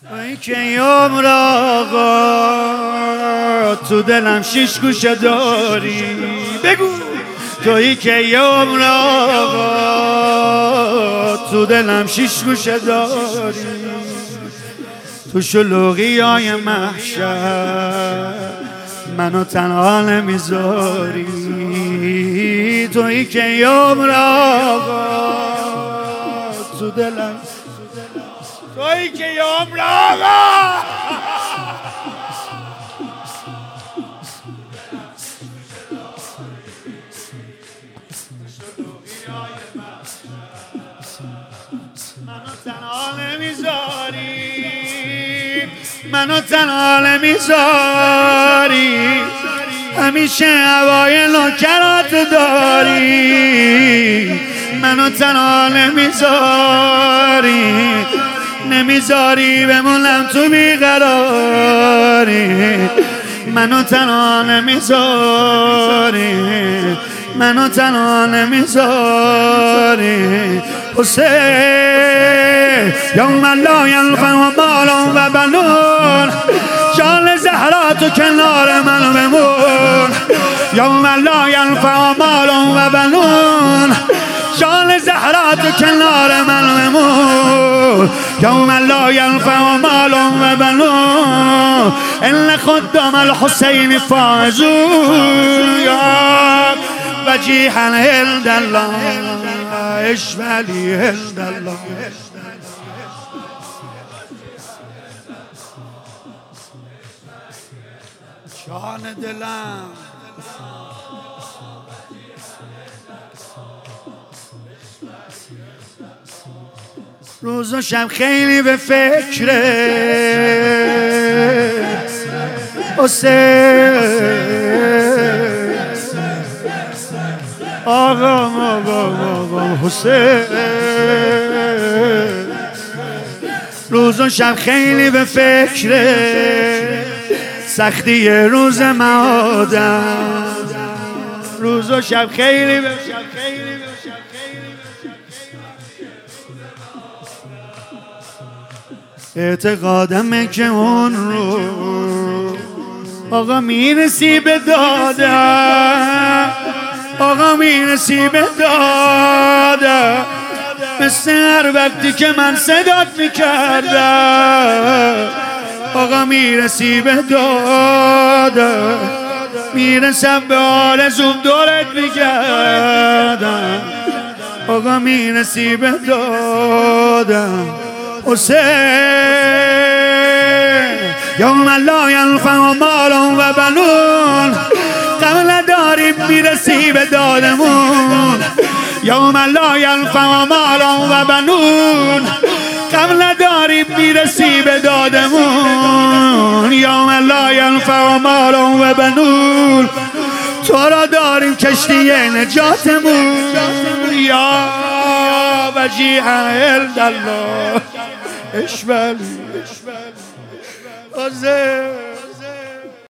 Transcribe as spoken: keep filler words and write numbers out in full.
ای که عمر آقا تو دلم شیش گوشه داری. بگو تویی که عمر آقا تو دلم شیش گوشه داری. تو شلوغی های محشر منو تنها نمیذاری. تویی که عمر آقا تو دلم، تویی که عمر آقا منو تنها نمیذاری، منو تنها نمیذاری. همیشه هوای نوکرات داری، منو تنها نمیذاری. نمیذاری بمونم تو بیقراری. منو تنها نمیذاری، منو تنها نمیذاری. حسین یوم لا ینفع مال و بنون، جان زهرا تو کنار منو بمون. یوم لا ینفع مال و بنون، جان زهرا تو کنار منو بمون. یوم لا ینفع مال و بنون ان خدام الحسین فائزون. یا وجیها عند الله اشفلی عند الله. جان دلم روز و شب خیلی به فکر حسین. آقا آقا آقا حسین، روز و شب خیلی به فکر سختی روز معادم. روز و شب خیلی به اعتقادمه که اون رو آقا میرسی به دادم. آقا میرسی به دادم مثل هر وقتی که من صدات میکردم. آقا میرسی به دادم، میرسم به آرزوم دورت میگردم. آقا میرسی به دادم حسین. یوم لا ینفع مال و بنون، غم نداری میرسی به دادمون. یوم لا ینفع مال و بنون، غم نداری میرسی به دادمون. یوم لا ینفع مال و بنون، تو را داریم کشتی نجاتمون. یا وجیها عند الله اشفلی.